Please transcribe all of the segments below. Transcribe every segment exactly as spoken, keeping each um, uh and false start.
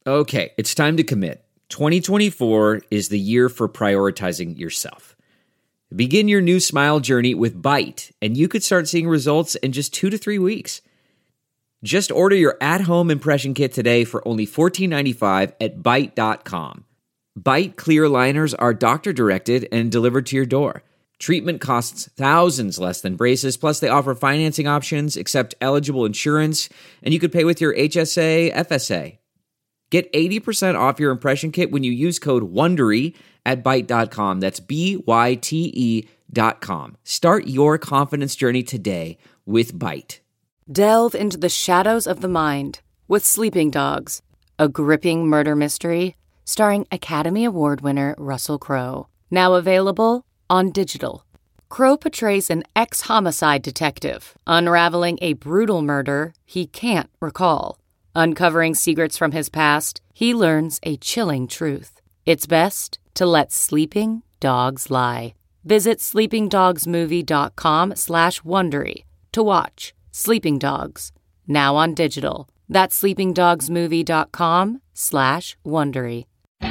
Okay, it's time to commit. twenty twenty-four is the year for prioritizing yourself. Begin your new smile journey with Byte, and you could start seeing results in just two to three weeks. Just order your at-home impression kit today for only fourteen ninety-five at byte dot com. Byte clear aligners are doctor-directed and delivered to your door. Treatment costs thousands less than braces, plus they offer financing options, accept eligible insurance, and you could pay with your H S A, F S A. Get eighty percent off your impression kit when you use code WONDERY at byte dot com. That's B Y T E dot com. Start your confidence journey today with Byte. Delve into the shadows of the mind with Sleeping Dogs, a gripping murder mystery starring Academy Award winner Russell Crowe. Now available on digital. Crowe portrays an ex-homicide detective unraveling a brutal murder he can't recall. Uncovering secrets from his past, he learns a chilling truth. It's best to let sleeping dogs lie. Visit sleepingdogsmovie.com slash Wondery to watch Sleeping Dogs, now on digital. That's sleepingdogsmovie.com slash Wondery.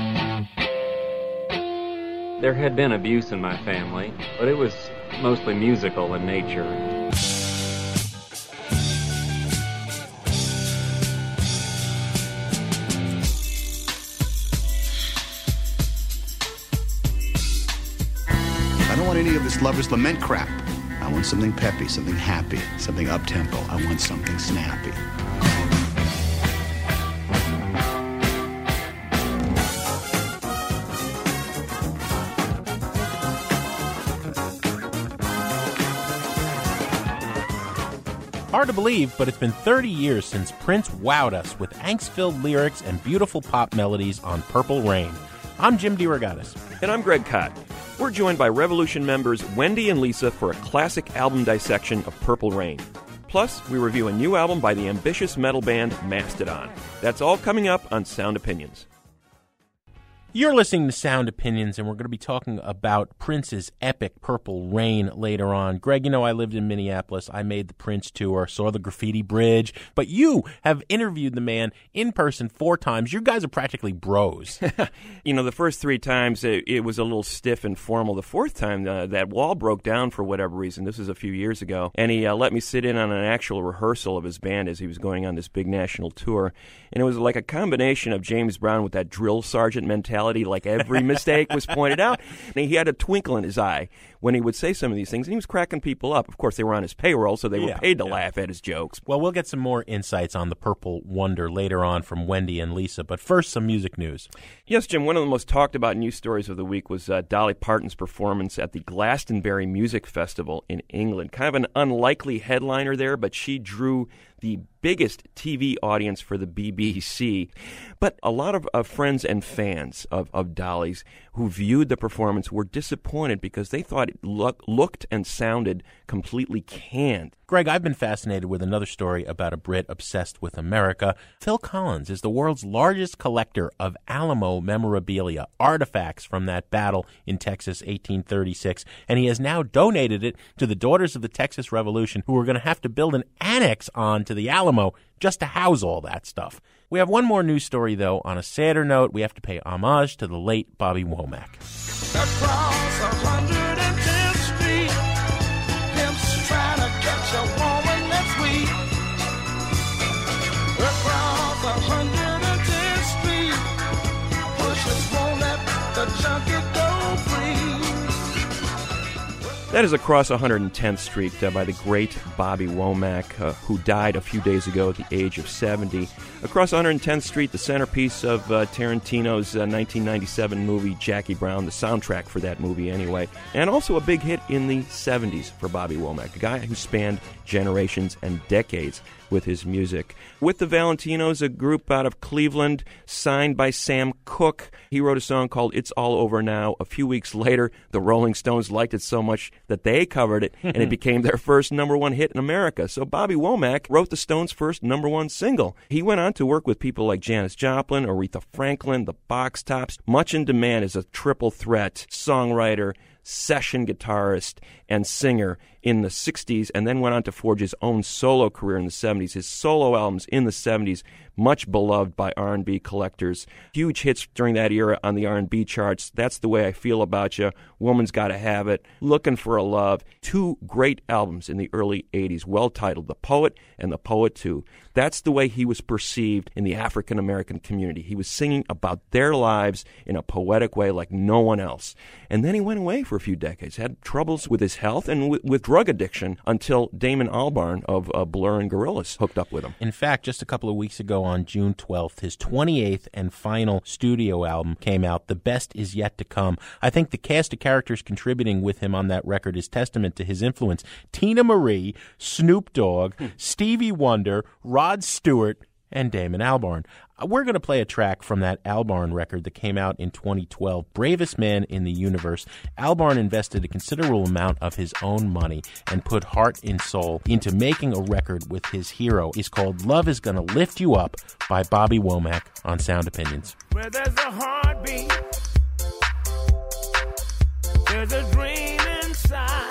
There had been abuse in my family, but it was mostly musical in nature. I don't want any of this lover's lament crap. I want something peppy, something happy, something up-tempo. I want something snappy. Hard to believe, but it's been thirty years since Prince wowed us with angst-filled lyrics and beautiful pop melodies on Purple Rain. I'm Jim DeRogatis. And I'm Greg Kot. We're joined by Revolution members Wendy and Lisa for a classic album dissection of Purple Rain. Plus, we review a new album by the ambitious metal band Mastodon. That's all coming up on Sound Opinions. You're listening to Sound Opinions, and we're going to be talking about Prince's epic Purple Rain later on. Greg, you know, I lived in Minneapolis. I made the Prince tour, saw the Graffiti Bridge, but you have interviewed the man in person four times. You guys are practically bros. You know, the first three times it, it was a little stiff and formal. The fourth time, uh, that wall broke down for whatever reason. This was a few years ago, and he uh, let me sit in on an actual rehearsal of his band as he was going on this big national tour. And it was like a combination of James Brown with that drill sergeant mentality. Like every mistake was pointed out. And he had a twinkle in his eye when he would say some of these things, and he was cracking people up. Of course, they were on his payroll, so they were yeah, paid to yeah. laugh at his jokes. Well, we'll get some more insights on the Purple Wonder later on from Wendy and Lisa, but first, some music news. Yes, Jim, one of the most talked about news stories of the week was uh, Dolly Parton's performance at the Glastonbury Music Festival in England. Kind of an unlikely headliner there, but she drew the biggest T V audience for the B B C. But a lot of uh, friends and fans of, of Dolly's who viewed the performance were disappointed because they thought it look, looked and sounded completely canned. Greg, I've been fascinated with another story about a Brit obsessed with America. Phil Collins is the world's largest collector of Alamo memorabilia, artifacts from that battle in Texas, eighteen thirty-six, and he has now donated it to the Daughters of the Texas Revolution, who are going to have to build an annex on to the Alamo just to house all that stuff. We have one more news story, though. On a sadder note, we have to pay homage to the late Bobby Womack. Across one hundred tenth Street, pimps trying to catch a woman that's weak. Across one hundred tenth Street, pushers won't let the junkie go free. That is Across one hundred tenth Street uh, by the great Bobby Womack, uh, who died a few days ago at the age of seventy. Across one hundred tenth Street, the centerpiece of uh, Tarantino's uh, nineteen ninety-seven movie Jackie Brown, the soundtrack for that movie anyway, and also a big hit in the seventies for Bobby Womack, a guy who spanned generations and decades with his music. With the Valentinos, a group out of Cleveland, signed by Sam Cooke, he wrote a song called It's All Over Now. A few weeks later, the Rolling Stones liked it so much that they covered it, and it became their first number one hit in America. So Bobby Womack wrote the Stones' first number one single. He went on to work with people like Janis Joplin, Aretha Franklin, the Box Tops, much in demand as a triple threat songwriter, session guitarist, and singer in the sixties, and then went on to forge his own solo career in the seventies. His solo albums in the seventies much beloved by R and B collectors. Huge hits during that era on the R and B charts. That's the Way I Feel About You, Woman's Gotta Have It, Looking for a Love. Two great albums in the early eighties, well-titled The Poet and The Poet two. That's the way he was perceived in the African-American community. He was singing about their lives in a poetic way like no one else. And then he went away for a few decades, had troubles with his health and w- with drug addiction until Damon Albarn of uh, Blur and Gorillaz hooked up with him. In fact, just a couple of weeks ago on June twelfth, his twenty-eighth and final studio album came out, The Best Is Yet to Come. I think the cast of characters contributing with him on that record is testament to his influence. Tina Marie, Snoop Dogg, hmm. Stevie Wonder, Rod Stewart, and Damon Albarn. We're going to play a track from that Albarn record that came out in twenty twelve, Bravest Man in the Universe. Albarn invested a considerable amount of his own money and put heart and soul into making a record with his hero. It's called Love Is Gonna Lift You Up by Bobby Womack on Sound Opinions. Where there's a heartbeat, there's a dream inside.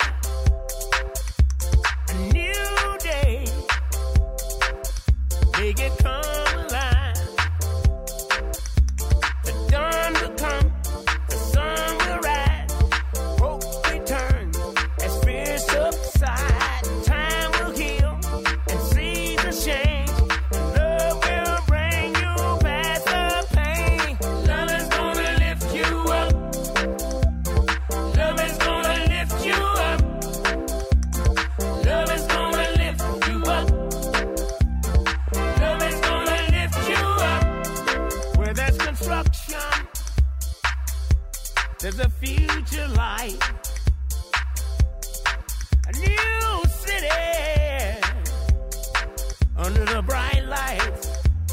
A new day, make it come alive. The dawn will come, the sun will rise. Hope returns as fear subsides. Time will heal and seasons change. Love will bring you past the pain. Love is gonna lift you up. Love is gonna lift you up. Love is gonna lift you up. Love is gonna lift you up. Where there's construction, there's a future light. A new city under the bright lights.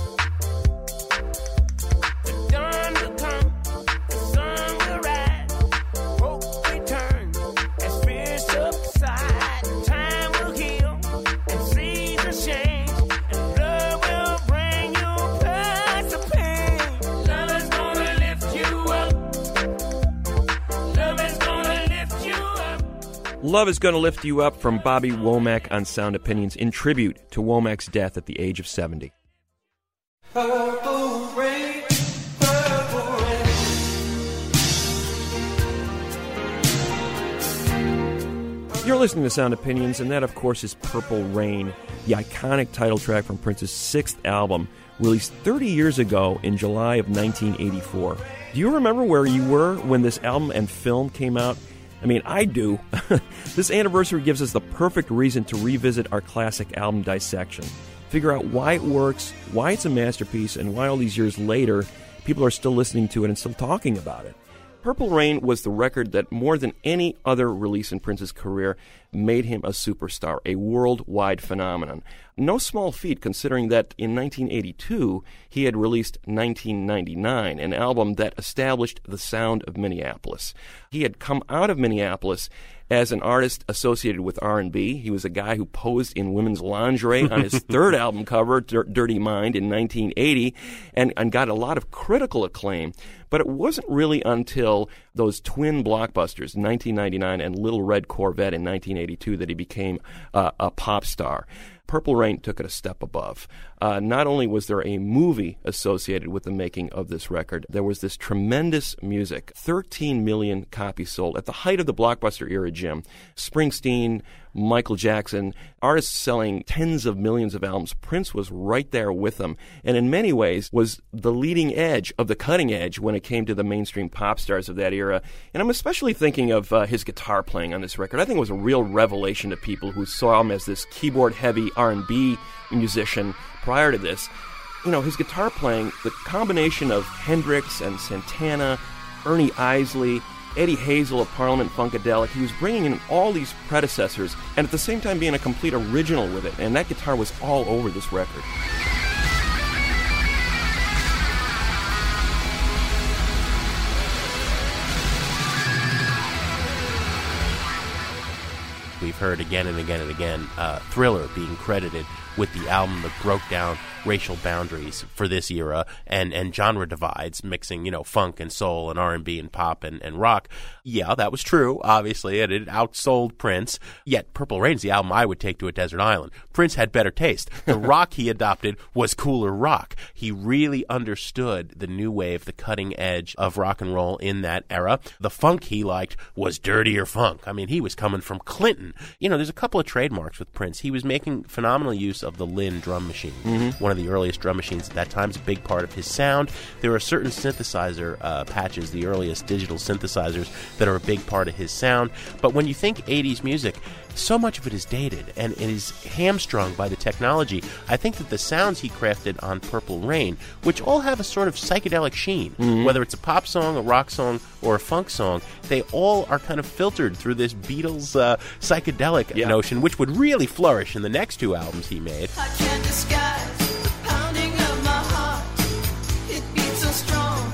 The dawn will come, the sun will rise. Hope returns as fear subsides. Time will heal and seasons change. And love will bring you past the pain. Love is gonna lift you up. Love is gonna lift you up. Love Is Gonna Lift You Up from Bobby Womack on Sound Opinions in tribute to Womack's death at the age of seventy. Purple rain, purple rain. You're listening to Sound Opinions, and that, of course, is Purple Rain, the iconic title track from Prince's sixth album, released thirty years ago in July of nineteen eighty-four. Do you remember where you were when this album and film came out? I mean, I do. This anniversary gives us the perfect reason to revisit our classic album dissection. Figure out why it works, why it's a masterpiece, and why all these years later, people are still listening to it and still talking about it. Purple Rain was the record that, more than any other release in Prince's career, made him a superstar, a worldwide phenomenon. No small feat, considering that in nineteen eighty-two, he had released nineteen ninety-nine, an album that established the sound of Minneapolis. He had come out of Minneapolis as an artist associated with R and B. He was a guy who posed in women's lingerie on his third album cover, D- Dirty Mind, in nineteen eighty, and, and got a lot of critical acclaim. But it wasn't really until those twin blockbusters, nineteen ninety-nine and Little Red Corvette in nineteen eighty-two, that he became uh, a pop star. Purple Rain took it a step above. Uh, not only was there a movie associated with the making of this record, there was this tremendous music. thirteen million copies sold. At the height of the blockbuster era, Jim, Springsteen, Michael Jackson, artists selling tens of millions of albums. Prince was right there with them, and in many ways was the leading edge of the cutting edge when it came to the mainstream pop stars of that era. And I'm especially thinking of uh, his guitar playing on this record. I think it was a real revelation to people who saw him as this keyboard-heavy R and B musician prior to this. You know, his guitar playing, the combination of Hendrix and Santana, Ernie Isley, Eddie Hazel of Parliament Funkadelic, he was bringing in all these predecessors and at the same time being a complete original with it. And that guitar was all over this record. We've heard again and again and again uh, Thriller being credited with the album that broke down racial boundaries for this era and, and genre divides, mixing, you know, funk and soul and R and B and pop and, and rock. Yeah, that was true, obviously, and it outsold Prince. Yet Purple Rain's the album I would take to a desert island. Prince had better taste. The rock he adopted was cooler rock. He really understood the new wave, the cutting edge of rock and roll in that era. The funk he liked was dirtier funk. I mean, he was coming from Clinton. You know, there's a couple of trademarks with Prince. He was making phenomenal use of the Lynn drum machine, mm-hmm. one of the earliest drum machines at that time. It's a big part of his sound. There are certain synthesizer uh, patches, the earliest digital synthesizers, that are a big part of his sound. But when you think eighties music, so much of it is dated and it is hamstrung by the technology. I think that the sounds he crafted on Purple Rain, which all have a sort of psychedelic sheen, mm-hmm. whether it's a pop song, a rock song, or a funk song, they all are kind of filtered through this Beatles uh, psychedelic yeah. notion, which would really flourish in the next two albums he made. I can't disguise the pounding of my heart. It beats so strong.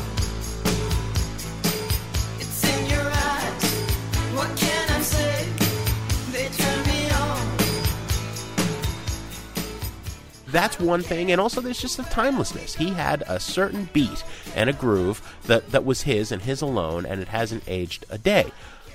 It's in your eyes. What can I say? They turn me on. That's one thing, and also there's just a timelessness. He had a certain beat and a groove that, that was his and his alone, and it hasn't aged a day.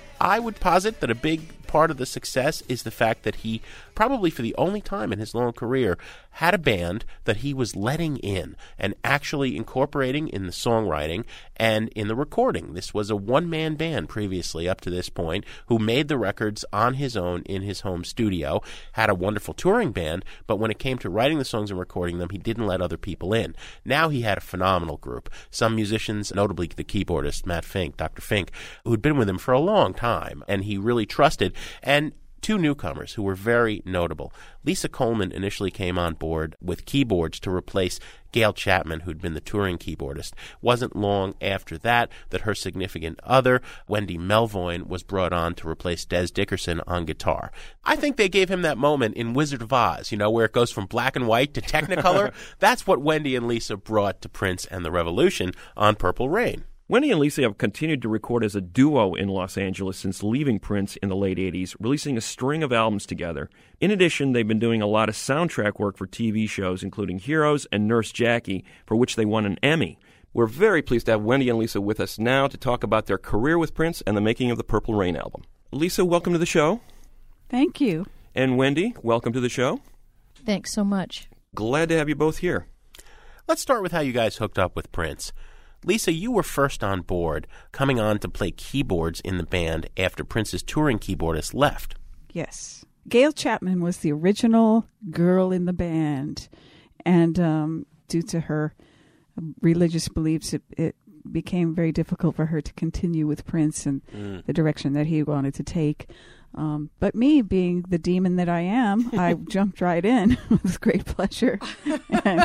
I would posit that a big part of the success is the fact that he, probably for the only time in his long career, had a band that he was letting in and actually incorporating in the songwriting and in the recording. This was a one-man band previously up to this point who made the records on his own in his home studio, had a wonderful touring band, but when it came to writing the songs and recording them, he didn't let other people in. Now he had a phenomenal group. Some musicians, notably the keyboardist, Matt Fink, Doctor Fink, who'd been with him for a long time, and he really trusted. And two newcomers who were very notable. Lisa Coleman initially came on board with keyboards to replace Gail Chapman, who'd been the touring keyboardist. Wasn't long after that that her significant other, Wendy Melvoin, was brought on to replace Des Dickerson on guitar. I think they gave him that moment in Wizard of Oz, you know, where it goes from black and white to Technicolor. That's what Wendy and Lisa brought to Prince and the Revolution on Purple Rain. Wendy and Lisa have continued to record as a duo in Los Angeles since leaving Prince in the late eighties, releasing a string of albums together. In addition, they've been doing a lot of soundtrack work for T V shows, including Heroes and Nurse Jackie, for which they won an Emmy. We're very pleased to have Wendy and Lisa with us now to talk about their career with Prince and the making of the Purple Rain album. Lisa, welcome to the show. Thank you. And Wendy, welcome to the show. Thanks so much. Glad to have you both here. Let's start with how you guys hooked up with Prince. Lisa, you were first on board, coming on to play keyboards in the band after Prince's touring keyboardist left. Yes. Gail Chapman was the original girl in the band, and um, due to her religious beliefs, it, it became very difficult for her to continue with Prince and mm. the direction that he wanted to take. Um, but me, being the demon that I am, I jumped right in with great pleasure. And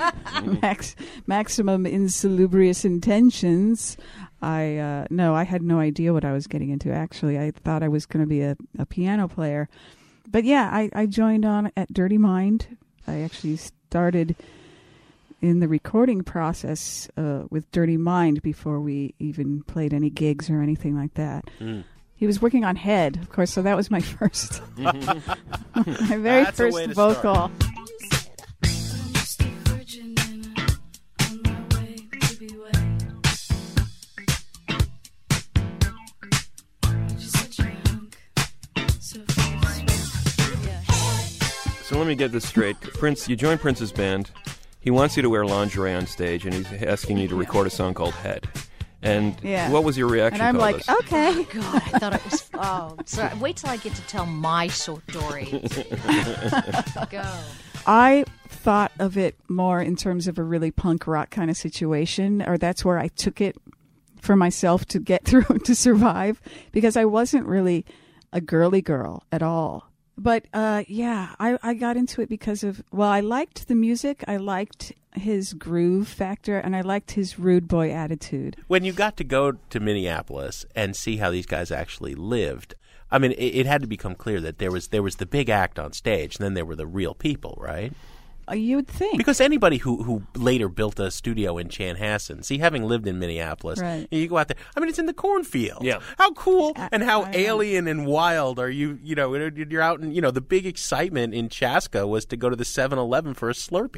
max, maximum insalubrious intentions. I uh, no, I had no idea what I was getting into, actually. I thought I was going to be a, a piano player. But yeah, I, I joined on at Dirty Mind. I actually started in the recording process uh, with Dirty Mind before we even played any gigs or anything like that. Mm. He was working on Head, of course, so that was my first, my very That's first vocal. So let me get this straight. Prince, you joined Prince's band. He wants you to wear lingerie on stage, and he's asking you to record a song called Head. And yeah. what was your reaction? And I'm to like, this? okay. Oh, God, I thought it was. Oh, so wait till I get to tell my story. Go. I thought of it more in terms of a really punk rock kind of situation, or that's where I took it for myself to get through, to survive, because I wasn't really a girly girl at all. But uh, yeah, I, I got into it because of, well, I liked the music, I liked his groove factor, and I liked his rude boy attitude. When you got to go to Minneapolis and see how these guys actually lived, I mean, it, it had to become clear that there was there was the big act on stage, and then there were the real people, right? Uh, you would think. Because anybody who, who later built a studio in Chanhassen, see, having lived in Minneapolis, right. you go out there, I mean, it's in the cornfield. Yeah. How cool I, and how I, alien and wild are you, you know, you're out in, you know, the big excitement in Chaska was to go to the seven eleven for a Slurpee.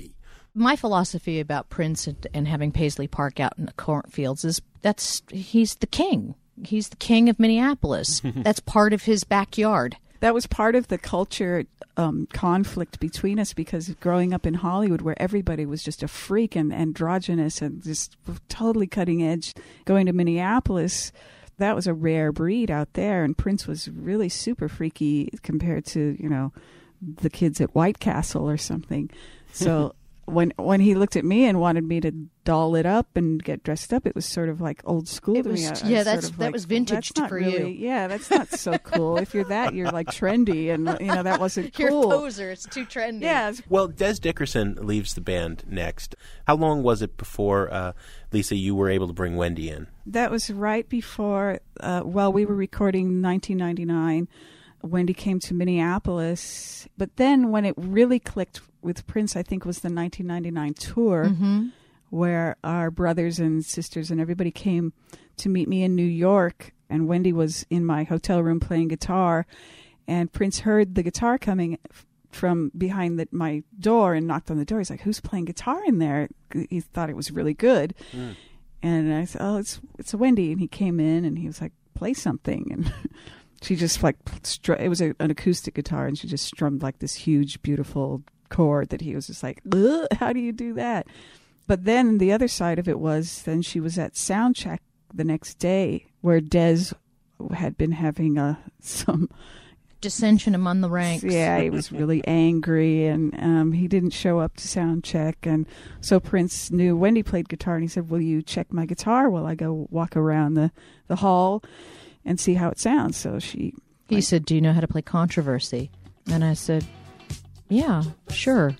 My philosophy about Prince and, and having Paisley Park out in the cornfields is that's he's the king. He's the king of Minneapolis. That's part of his backyard. That was part of the culture um, conflict between us, because growing up in Hollywood, where everybody was just a freak and androgynous and just totally cutting edge, going to Minneapolis, that was a rare breed out there. And Prince was really super freaky compared to, you know, the kids at White Castle or something. So when when he looked at me and wanted me to doll it up and get dressed up, it was sort of like old school It to was- me. I- I yeah, was that's- sort of that like, was vintage that's not for really, you. Yeah, that's not so cool. If you're that, you're like trendy, and you know that wasn't You're cool. a poser. It's too trendy. Yeah, it's- Well, Des Dickerson leaves the band next. How long was it before, uh, Lisa, you were able to bring Wendy in? that was right before. Uh, well, we were recording nineteen ninety-nine. Wendy came to Minneapolis, but then when it really clicked with Prince, I think was the nineteen ninety-nine tour, Mm-hmm. where our brothers and sisters and everybody came to meet me in New York, and Wendy was in my hotel room playing guitar, and Prince heard the guitar coming f- from behind the, my door and knocked on the door. He's like, "Who's playing guitar in there?" He thought it was really good. Mm. And I said, "Oh, it's it's a Wendy." And he came in and he was like, "Play something." And she just like, str- it was a, an acoustic guitar, and she just strummed like this huge, beautiful chord that he was just like, "Ugh, how do you do that?" But then the other side of it was, then she was at sound check the next day, where Des had been having a some Dissension among the ranks. yeah, he was really angry, and um, he didn't show up to sound check. And so Prince knew Wendy played guitar, and he said, "Will you check my guitar while I go walk around the, the hall and see how it sounds?" So she, He said, "Do you know how to play Controversy?" And I said, "Yeah, sure."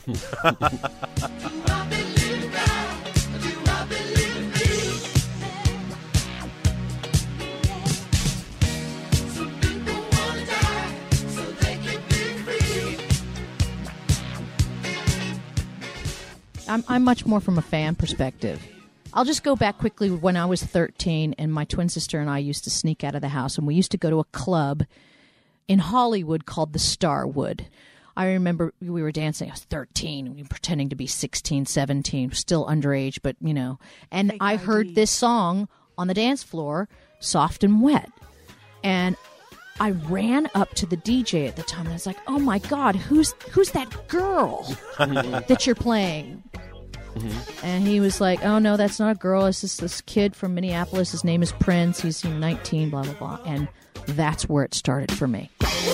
I'm, I'm much more from a fan perspective. I'll just go back quickly when I was thirteen, and my twin sister and I used to sneak out of the house, and we used to go to a club in Hollywood called the Starwood. I remember we were dancing. I was thirteen, and we were pretending to be sixteen, seventeen, still underage, but, you know. And Fake I I D. heard this song on the dance floor, Soft and Wet. And I ran up to the D J at the time, and I was like, "Oh my God, who's who's that girl that you're playing?" And he was like, "Oh no, that's not a girl. It's just this kid from Minneapolis. His name is Prince. He's nineteen, blah blah blah." And that's where it started for me.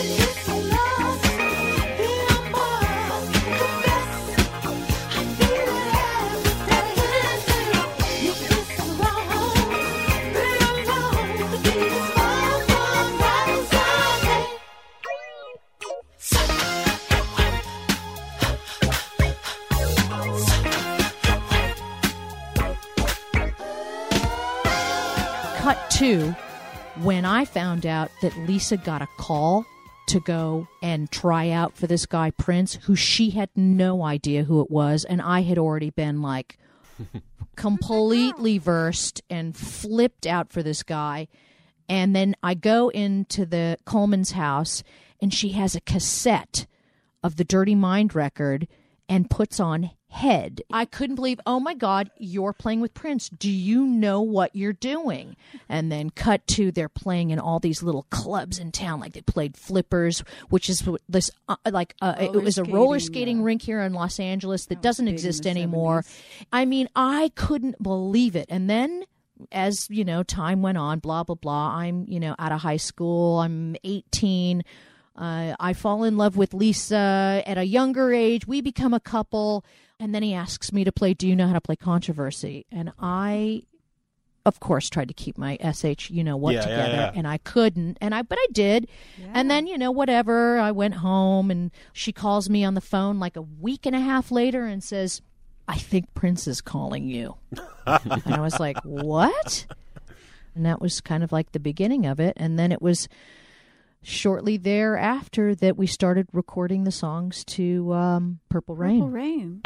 Cut to when I found out that Lisa got a call to go and try out for this guy Prince, who she had no idea who it was, and I had already been like completely versed and flipped out for this guy. And then I go into the Coleman's house, and she has a cassette of the Dirty Mind record and puts on Head. I couldn't believe, "Oh my God, you're playing with Prince. Do you know what you're doing?" And then cut to they're playing in all these little clubs in town, like they played Flippers, which is this uh, like uh, it Roller was a roller skating, skating yeah. rink here in Los Angeles that That was doesn't big in exist the anymore. seventies. I mean, I couldn't believe it. And then, as you know, time went on, blah blah blah. I'm you know out of high school. I'm eighteen. Uh, I fall in love with Lisa at a younger age. We become a couple. And then he asks me to play, "Do you know how to play Controversy?" And I, of course, tried to keep my S H, you know what, Yeah, yeah, together. yeah. And I couldn't. And I, but I did. And then, you know, whatever. I went home, and she calls me on the phone like a week and a half later and says, "I think Prince is calling you." And I was like, "What?" And that was kind of like the beginning of it. And then it was shortly thereafter that we started recording the songs to um, Purple Rain. Purple Rain.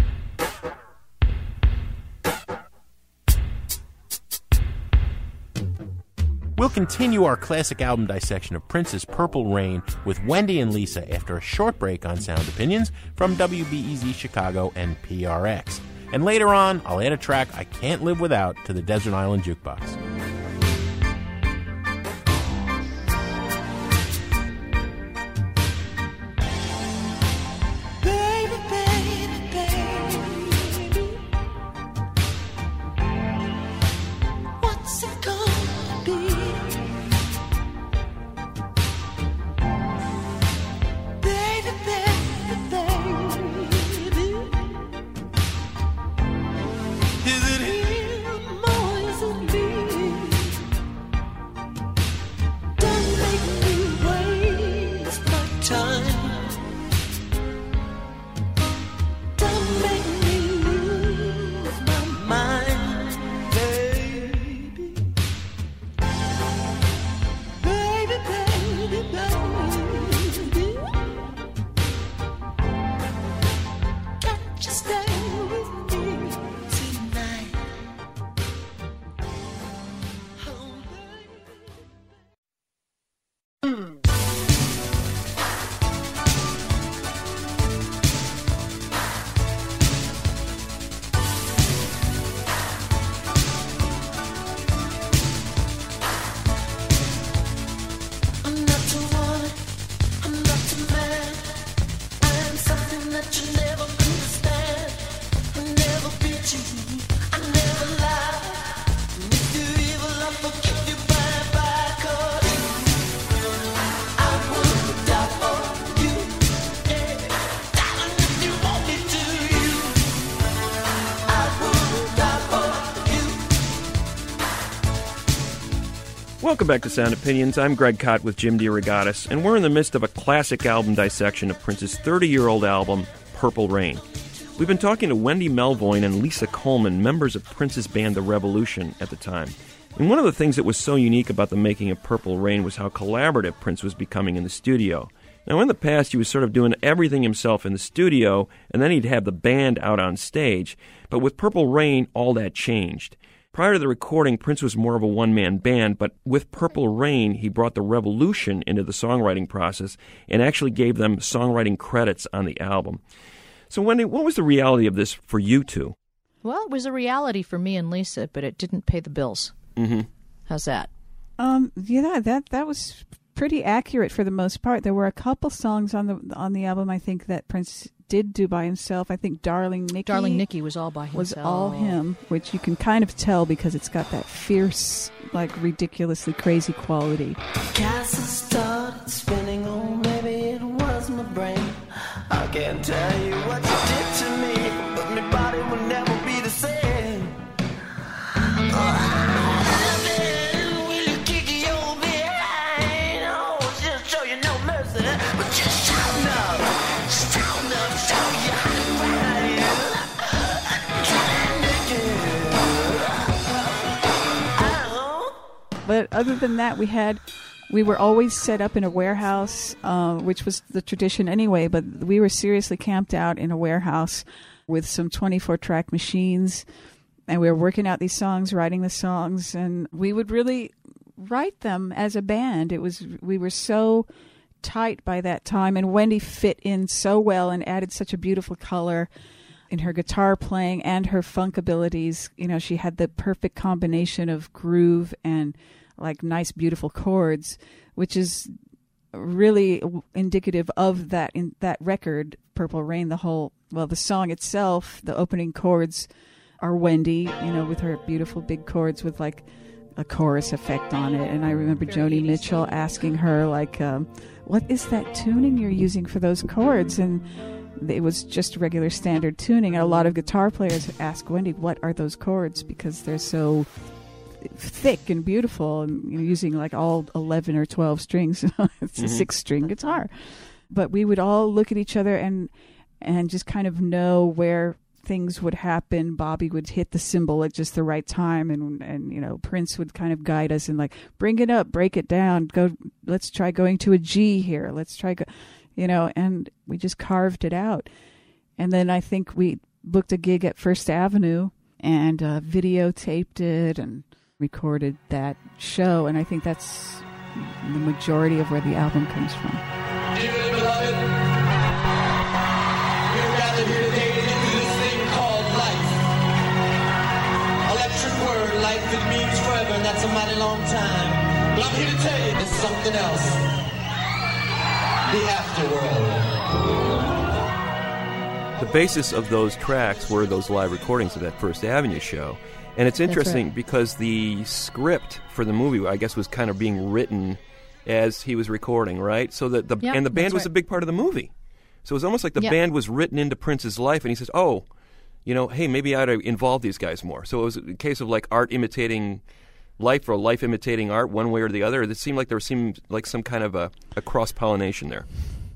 We'll continue our classic album dissection of Prince's Purple Rain with Wendy and Lisa after a short break on Sound Opinions from W B E Z Chicago and P R X. And later on, I'll add a track I can't live without to the Desert Island Jukebox. Welcome back to Sound Opinions. I'm Greg Kot with Jim DeRogatis, and we're in the midst of a classic album dissection of Prince's thirty-year-old album, Purple Rain. We've been talking to Wendy Melvoin and Lisa Coleman, members of Prince's band The Revolution at the time. And one of the things that was so unique about the making of Purple Rain was how collaborative Prince was becoming in the studio. Now, in the past, he was sort of doing everything himself in the studio, and then he'd have the band out on stage. But with Purple Rain, all that changed. Prior to the recording, Prince was more of a one-man band, but with Purple Rain, he brought the Revolution into the songwriting process and actually gave them songwriting credits on the album. So, Wendy, what was the reality of this for you two? Well, it was a reality for me and Lisa, but it didn't pay the bills. Mm-hmm. How's that? Um, yeah, that that was pretty accurate for the most part. There were a couple songs on the on the album, I think, that Prince did do by himself. I think Darling Nikki. Darling Nikki was all by himself. Was all him, which you can kind of tell because it's got that fierce, like ridiculously crazy quality. Castle started spinning, oh maybe it was my brain. I can't tell you what you did to me, but my body will never be the same. Oh, will you kick your behind? Oh, just show you no mercy, but just shout now, shout now, show you how to ride. But other than that, we had, we were always set up in a warehouse, uh, which was the tradition anyway, but we were seriously camped out in a warehouse with some twenty-four track machines, and we were working out these songs, writing the songs, and we would really write them as a band. It was, we were so tight by that time, and Wendy fit in so well and added such a beautiful color in her guitar playing and her funk abilities. You know, she had the perfect combination of groove and like nice, beautiful chords, which is really indicative of that in that record, Purple Rain. The whole, well, the song itself, the opening chords are Wendy, you know, with her beautiful big chords with like a chorus effect on it. And I remember Joni Mitchell asking her, like, um, what is that tuning you're using for those chords? And it was just regular standard tuning. And a lot of guitar players ask Wendy, what are those chords? Because they're so thick and beautiful, and you know, using like all eleven or twelve strings. It's mm-hmm. a six string guitar. But we would all look at each other and and just kind of know where things would happen. Bobby would hit the cymbal at just the right time, and and you know, Prince would kind of guide us and like, bring it up, break it down, go, let's try going to a G here, let's try go, you know, and we just carved it out. And then I think we booked a gig at First Avenue and uh, videotaped it, and recorded that show, and I think that's the majority of where the album comes from. Dearly beloved, we're gathered here today to do this thing called life. Electric word, life, it means forever, and that's a mighty long time. But I'm here to tell you, it's something else. The afterworld. The basis of those tracks were those live recordings of that First Avenue show. And it's interesting right. because the script for the movie, I guess, was kind of being written as he was recording, right? So that the Yep, and the band that's was right. a big part of the movie. So it was almost like the Yep. band was written into Prince's life, and he says, "Oh, you know, hey, maybe I ought to involve these guys more." So it was a case of like art imitating life or life imitating art, one way or the other. It seemed like there seemed like some kind of a, a cross pollination there.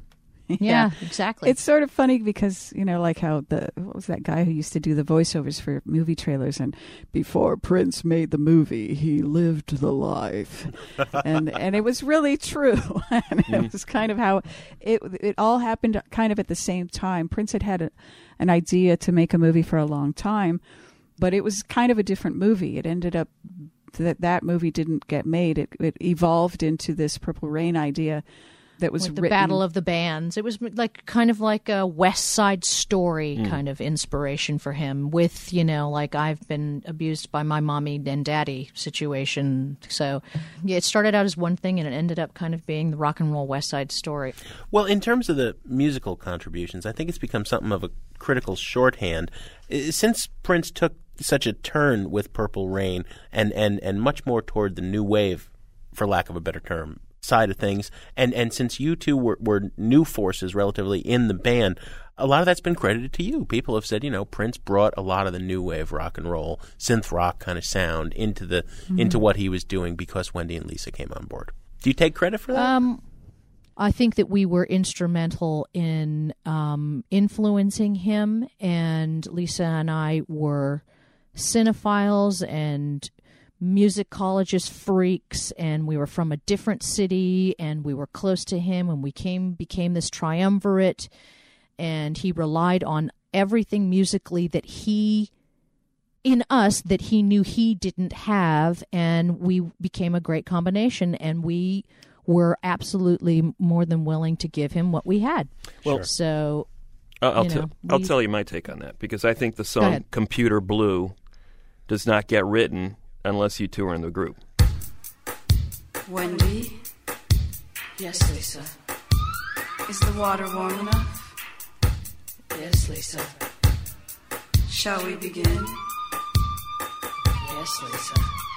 Yeah, exactly. It's sort of funny because, you know, like how the, what was that guy who used to do the voiceovers for movie trailers, and before Prince made the movie, he lived the life. and and it was really true. And it was kind of how it it all happened kind of at the same time. Prince had had a, an idea to make a movie for a long time, but it was kind of a different movie. It ended up that that movie didn't get made. It, it evolved into this Purple Rain idea that was With the written. Battle of the Bands. It was like kind of like a West Side Story Mm. kind of inspiration for him with, you know, like I've been abused by my mommy and daddy situation. So yeah, it started out as one thing and it ended up kind of being the rock and roll West Side Story. Well, in terms of the musical contributions, I think it's become something of a critical shorthand. Uh, Since Prince took such a turn with Purple Rain and, and, and much more toward the new wave, for lack of a better term, side of things, and and since you two were, were new forces relatively in the band, a lot of that's been credited to you. People have said, you know, Prince brought a lot of the new wave rock and roll, synth rock kind of sound into the Mm-hmm. into what he was doing because Wendy and Lisa came on board. Do you take credit for that? Um, I think that we were instrumental in um, influencing him, and Lisa and I were cinephiles and musicologist freaks, and we were from a different city, and we were close to him, and we came became this triumvirate, and he relied on everything musically that he in us that he knew he didn't have, and we became a great combination, and we were absolutely more than willing to give him what we had. Well, so I'll, I'll, you t- know, I'll we- tell you my take on that, because I think the Go song ahead. Computer Blue does not get written unless you two are in the group. Wendy? Yes, Lisa. Is the water warm enough? Yes, Lisa. Shall we begin? Yes, Lisa.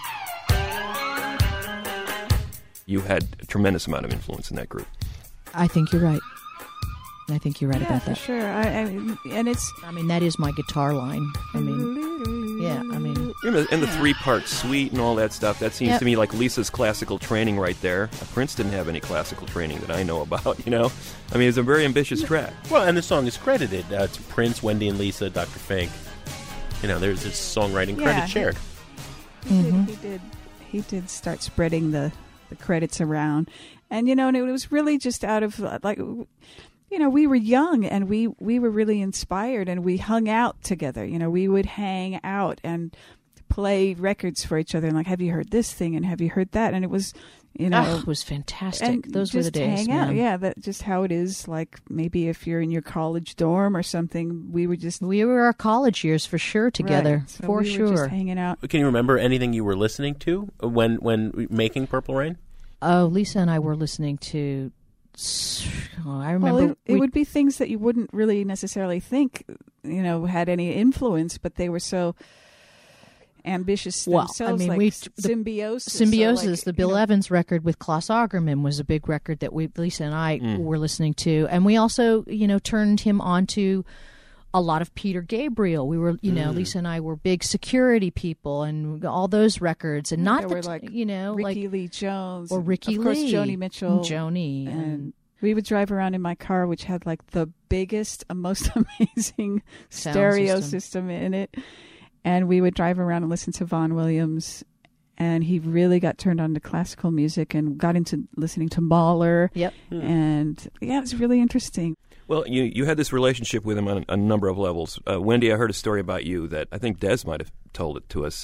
You had a tremendous amount of influence in that group. I think you're right. I think you're right Yeah, about for that. sure. I, I mean, and it's I mean, that is my guitar line. I mean, yeah, I mean, And the, and the three-part suite and all that stuff, that seems Yep. to me like Lisa's classical training right there. Prince didn't have any classical training that I know about, you know? I mean, it's a very ambitious track. Well, and the song is credited uh, to Prince, Wendy and Lisa, Doctor Fink. You know, there's this songwriting Yeah. credit shared. He Mhm. did, he did. He did start spreading the, the credits around, and you know, and it was really just out of uh, like, you know, we were young and we we were really inspired, and we hung out together. You know, we would hang out and play records for each other, and like, have you heard this thing, and have you heard that, and it was, you know, oh, it was fantastic. and Those were the just days, hang out. man. Yeah, that just how it is. Like maybe if you're in your college dorm or something, we were just We were our college years for sure together, right. So for we sure. were just hanging out. Can you remember anything you were listening to when when making Purple Rain? Oh, Lisa and I were listening to. Oh, I remember. Well, it, it we- would be things that you wouldn't really necessarily think, you know, had any influence, but they were so ambitious Well, I themselves. mean, like we- s- the- symbiosis. Symbiosis, or like, the Bill you know, Evans record with Klaus Augerman was a big record that we, Lisa and I, Mm. were listening to, and we also, you know, turned him on to a lot of Peter Gabriel. We were, you know, Mm. Lisa and I were big Security people, and all those records, and not there the were t- like you know, Ricky like Lee Jones or and, Ricky of course, Lee, Joni Mitchell, and Joni, and and we would drive around in my car, which had like the biggest, uh, most amazing Sound stereo system. system in it, and we would drive around and listen to Vaughan Williams. And he really got turned on to classical music and got into listening to Mahler. Yep. And yeah, it was really interesting. Well, you you had this relationship with him on a number of levels. Uh, Wendy, I heard a story about you that I think Des might have told it to us,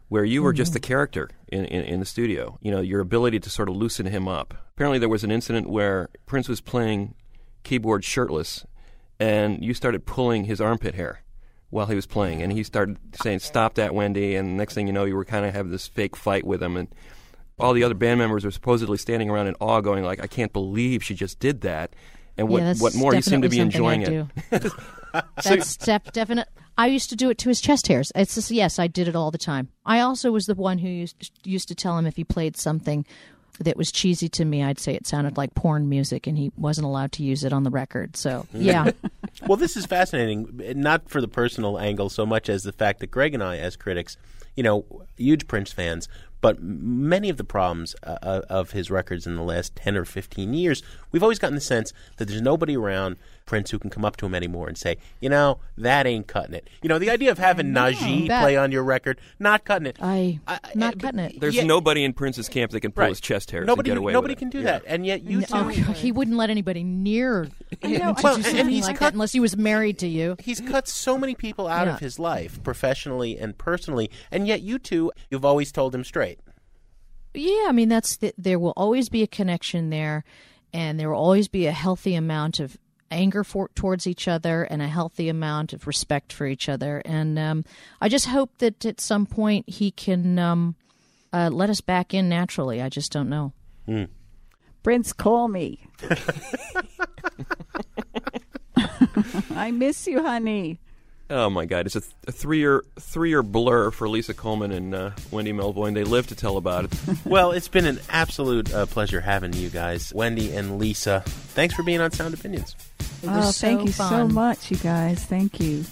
where you were just the character in, in, in the studio. You know, your ability to sort of loosen him up. Apparently there was an incident where Prince was playing keyboard shirtless, and you started pulling his armpit hair while he was playing, and he started saying, "Stop that, Wendy," and next thing you know, you were kind of having this fake fight with him, and all the other band members were supposedly standing around in awe going like, "I can't believe she just did that." And what, yeah, that's what more, he seemed to be definitely enjoying something it. I do. That's def- definite. I used to do it to his chest hairs. It's just, yes, I did it all the time. I also was the one who used used to tell him if he played something that was cheesy to me, I'd say it sounded like porn music, and he wasn't allowed to use it on the record. So, yeah. Well, this is fascinating, not for the personal angle so much as the fact that Greg and I, as critics, you know, huge Prince fans, but many of the problems uh, of his records in the last ten or fifteen years, we've always gotten the sense that there's nobody around Prince who can come up to him anymore and say, you know, that ain't cutting it. You know, the idea of having Najee that- play on your record, not cutting it. I, I- not I- cutting it. There's Yeah. nobody in Prince's camp that can pull Right. his chest hairs Nobody, and get away nobody with it. can do Yeah. that, and yet you two. Oh, he wouldn't let anybody near him know, to well, do and something he's like cut- that unless he was married to you. He's cut so many people out Yeah. of his life, professionally and personally, and yet you two, you've always told him straight. Yeah, I mean, that's the, there will always be a connection there, and there will always be a healthy amount of anger for, towards each other and a healthy amount of respect for each other. And um, I just hope that at some point he can um, uh, let us back in naturally. I just don't know. Mm. Prince, call me. I miss you, honey. Oh my God! It's a, th- a three-year three-year blur for Lisa Coleman and uh, Wendy Melvoin. And they live to tell about it. Well, it's been an absolute uh, pleasure having you guys, Wendy and Lisa. Thanks for being on Sound Opinions. It Oh, was thank so you so fun. much, you guys. Thank you.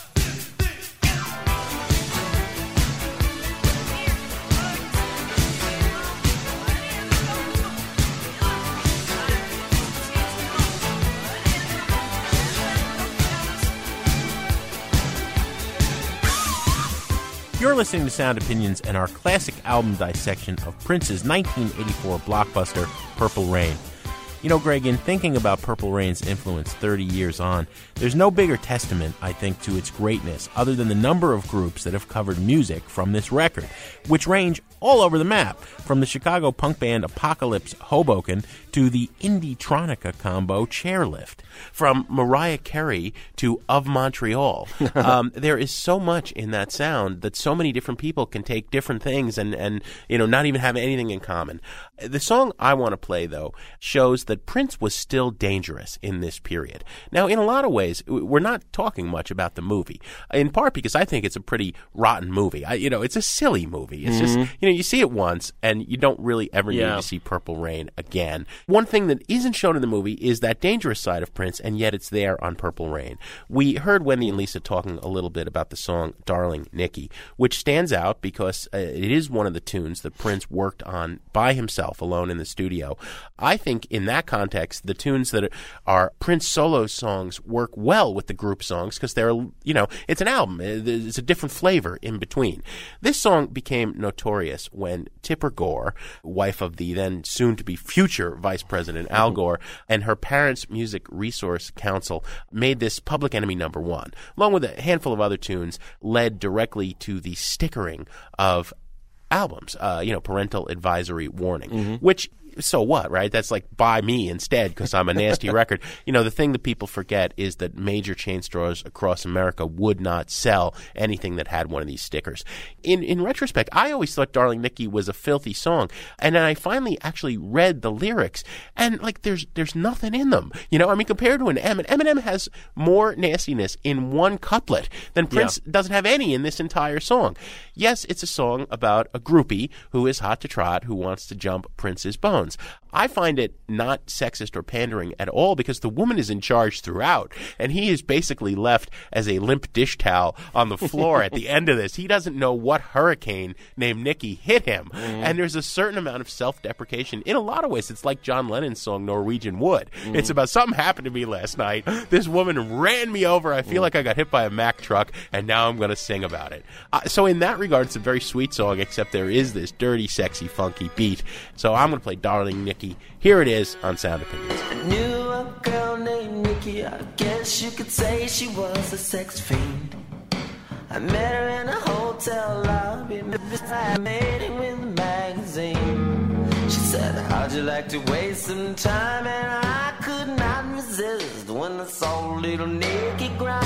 You're listening to Sound Opinions and our classic album dissection of Prince's nineteen eighty-four blockbuster, Purple Rain. You know, Greg, in thinking about Purple Rain's influence thirty years on, there's no bigger testament, I think, to its greatness other than the number of groups that have covered music from this record, which range all over the map, from the Chicago punk band Apocalypse Hoboken to the indie-tronica combo Chairlift, from Mariah Carey to Of Montreal. um, there is so much in that sound that so many different people can take different things and, and you know, not even have anything in common. The song I want to play, though, shows that Prince was still dangerous in this period. Now, in a lot of ways, we're not talking much about the movie, in part because I think it's a pretty rotten movie. I, you know, it's a silly movie. It's just, you know, you see it once and you don't really ever Yeah. need to see Purple Rain again. One thing that isn't shown in the movie is that dangerous side of Prince, and yet it's there on Purple Rain. We heard Wendy and Lisa talking a little bit about the song Darling Nikki, which stands out because uh, it is one of the tunes that Prince worked on by himself alone in the studio. I think in that context, the tunes that are Prince solo songs work well with the group songs because they're, you know, it's an album. It's a different flavor in between. This song became notorious when Tipper Gore, wife of the then soon-to-be future Vice President Al Gore, and her parents' Music Resource Council made this Public Enemy number one, along with a handful of other tunes, led directly to the stickering of albums, uh, you know, parental advisory warning, mm-hmm. which, so what, right? That's like buy me instead because I'm a nasty record. You know, the thing that people forget is that major chain stores across America would not sell anything that had one of these stickers. In in retrospect, I always thought Darling Nikki was a filthy song. And then I finally actually read the lyrics and like there's there's nothing in them. You know, I mean, compared to an Eminem, Eminem has more nastiness in one couplet than Prince yeah. doesn't have any in this entire song. Yes, it's a song about a groupie who is hot to trot, who wants to jump Prince's bones. I find it not sexist or pandering at all because the woman is in charge throughout, and he is basically left as a limp dish towel on the floor at the end of this. He doesn't know what hurricane named Nikki hit him, mm. and there's a certain amount of self-deprecation. In a lot of ways, it's like John Lennon's song Norwegian Wood. Mm. It's about something happened to me last night. This woman ran me over. I feel mm. like I got hit by a Mack truck, and now I'm going to sing about it. Uh, so in that regard, it's a very sweet song, except there is this dirty, sexy, funky beat. So I'm going to play Darling Nikki. Here it is on Sound Opinions. I knew a girl named Nikki. I guess you could say she was a sex fiend. I met her in a hotel lobby, meeting with a magazine. She said, how'd you like to waste some time? And I could not resist when I saw little Nicky grind.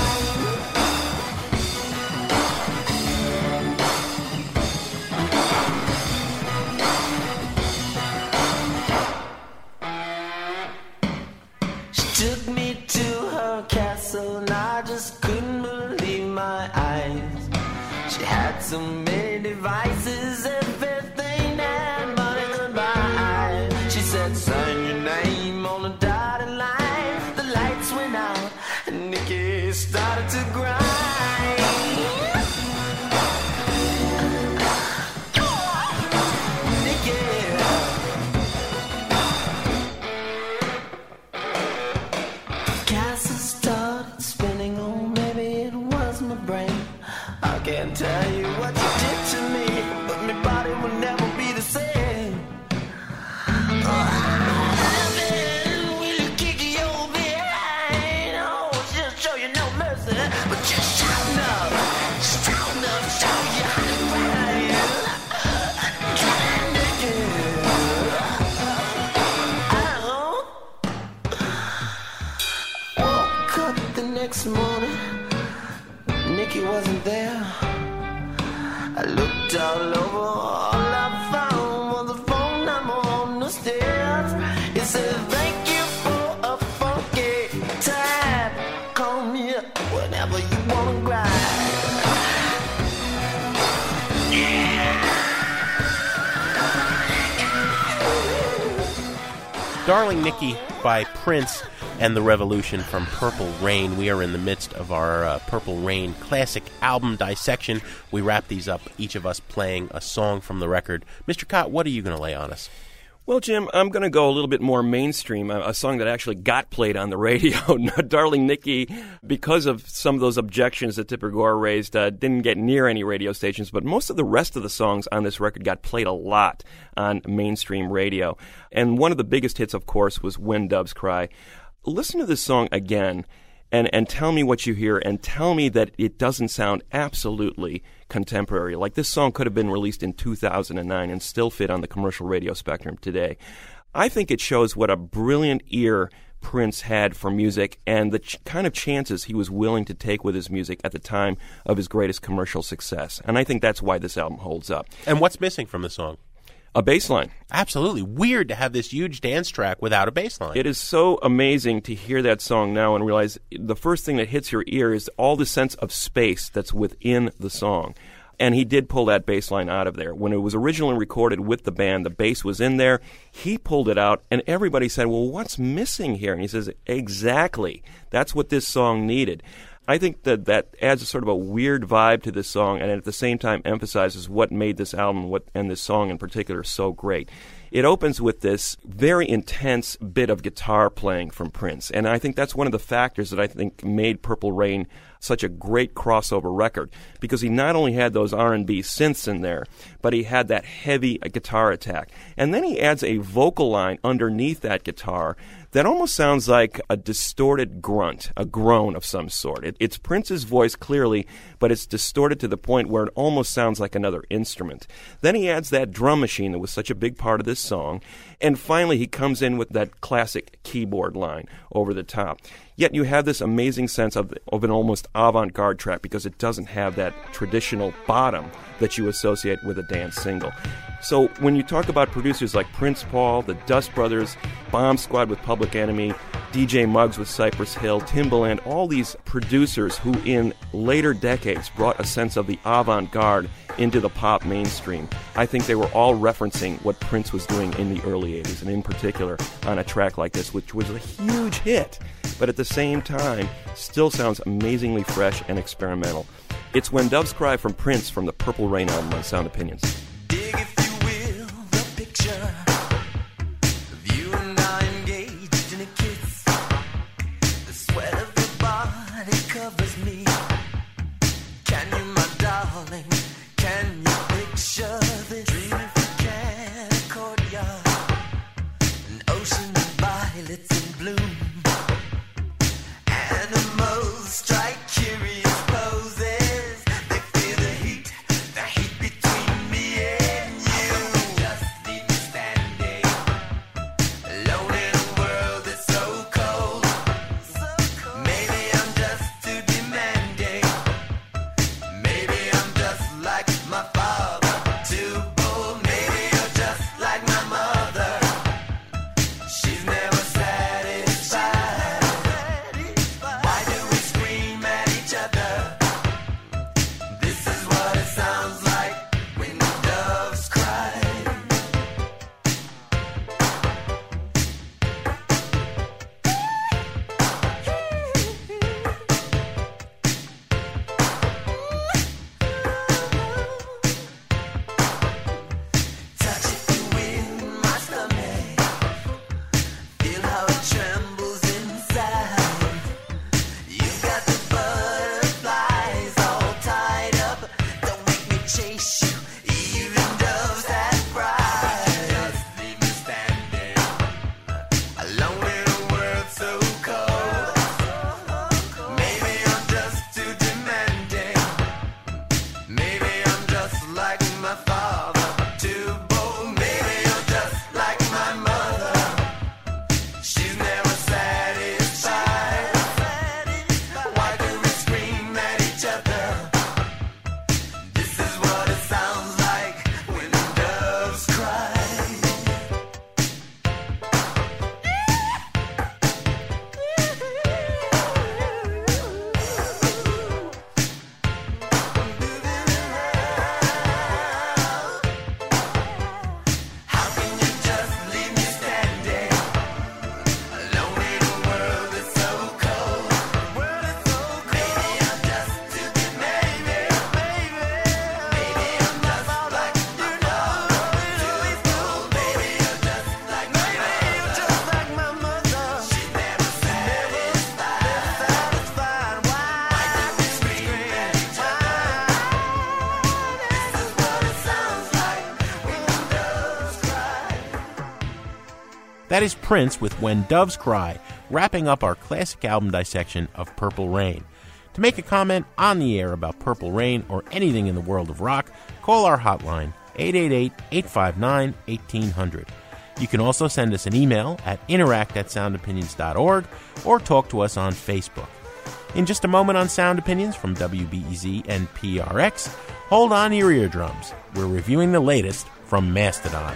Took me to her castle and I just couldn't believe my eyes. She had so many devices, everything that money could buy. She said, sign your name on the dotted line. The lights went out and Nicky started to grind. Can't tell you what you did to me, but my body will never be the same. Oh, will you kick your behind? Oh, just show you no mercy, but just shout enough, shout enough, show you how to grind. Oh, woke up the next morning. Nicky wasn't there. I looked all over, all I found was a phone number on the stairs. It said, thank you for a funky time. Call me up whenever you wanna grind. Yeah. Darling Nikki by Prince and the Revolution from Purple Rain. We are in the midst of our uh, Purple Rain classic album dissection. We wrap these up, each of us playing a song from the record. Mister Cott, what are you going to lay on us? Well, Jim, I'm going to go a little bit more mainstream, a, a song that actually got played on the radio. Darling Nikki, because of some of those objections that Tipper Gore raised, uh, didn't get near any radio stations, but most of the rest of the songs on this record got played a lot on mainstream radio. And one of the biggest hits, of course, was When Doves Cry. Listen to this song again and, and tell me what you hear, and tell me that it doesn't sound absolutely contemporary. Like this song could have been released in two thousand nine and still fit on the commercial radio spectrum today. I think it shows what a brilliant ear Prince had for music and the ch- kind of chances he was willing to take with his music at the time of his greatest commercial success. And I think that's why this album holds up. And what's missing from the song? A bass line. Absolutely. Weird to have this huge dance track without a bass line. It is so amazing to hear that song now and realize the first thing that hits your ear is all the sense of space that's within the song. And he did pull that bass line out of there. When it was originally recorded with the band, the bass was in there. He pulled it out, and everybody said, well, what's missing here? And he says, exactly. That's what this song needed. I think that that adds a sort of a weird vibe to this song, and at the same time emphasizes what made this album what, and this song in particular so great. It opens with this very intense bit of guitar playing from Prince, and I think that's one of the factors that I think made Purple Rain such a great crossover record, because he not only had those R and B synths in there, but he had that heavy guitar attack. And then he adds a vocal line underneath that guitar that almost sounds like a distorted grunt, a groan of some sort. It, it's Prince's voice clearly, but it's distorted to the point where it almost sounds like another instrument. Then he adds that drum machine that was such a big part of this song, and finally he comes in with that classic keyboard line over the top. Yet you have this amazing sense of, of an almost avant-garde track because it doesn't have that traditional bottom that you associate with a dance single. So when you talk about producers like Prince Paul, the Dust Brothers, Bomb Squad with Public Enemy, D J Muggs with Cypress Hill, Timbaland, all these producers who in later decades brought a sense of the avant-garde into the pop mainstream, I think they were all referencing what Prince was doing in the early eighties, and in particular on a track like this, which was a huge hit, but at the same time still sounds amazingly fresh and experimental. It's When Doves Cry from Prince from the Purple Rain album on Sound Opinions. Dig, if you will, the picture of you and I engaged in a kiss. The sweat of your body covers me. Can you, my darling, can you picture this? Dream if you can, a courtyard, an ocean of violets in bloom. Animals strike curious poses. They too bold. Maybe you're just like my mother. She's never satisfied. Why do we scream at each other? This is what it sounds like when the doves cry. Touch it, you in my stomach. Feel how it trembles inside. You got the butterflies all tied up. Don't make me chase you, even doves have pride. Just leave me standing alone in a world so cold. Maybe I'm just too demanding. Maybe I'm just like my father, too bold. Maybe you're just like my mother. She's never satisfied. Why do we scream at each other? This is what it sounds like when the doves cry. How can you just leave me standing alone in a world that's so cold? Maybe I'm just too demanding. Maybe I'm just like my father, too bold. Maybe you're just like my mother. She's never satisfied. Why do we scream at each other? This is what it sounds like when the doves cry. That is Prince with When Doves Cry, wrapping up our classic album dissection of Purple Rain. To make a comment on the air about Purple Rain or anything in the world of rock, call our hotline, eight eight eight, eight five nine, one eight hundred. You can also send us an email at interact at sound opinions dot org or talk to us on Facebook. In just a moment on Sound Opinions from W B E Z and P R X, hold on to your eardrums. We're reviewing the latest from Mastodon.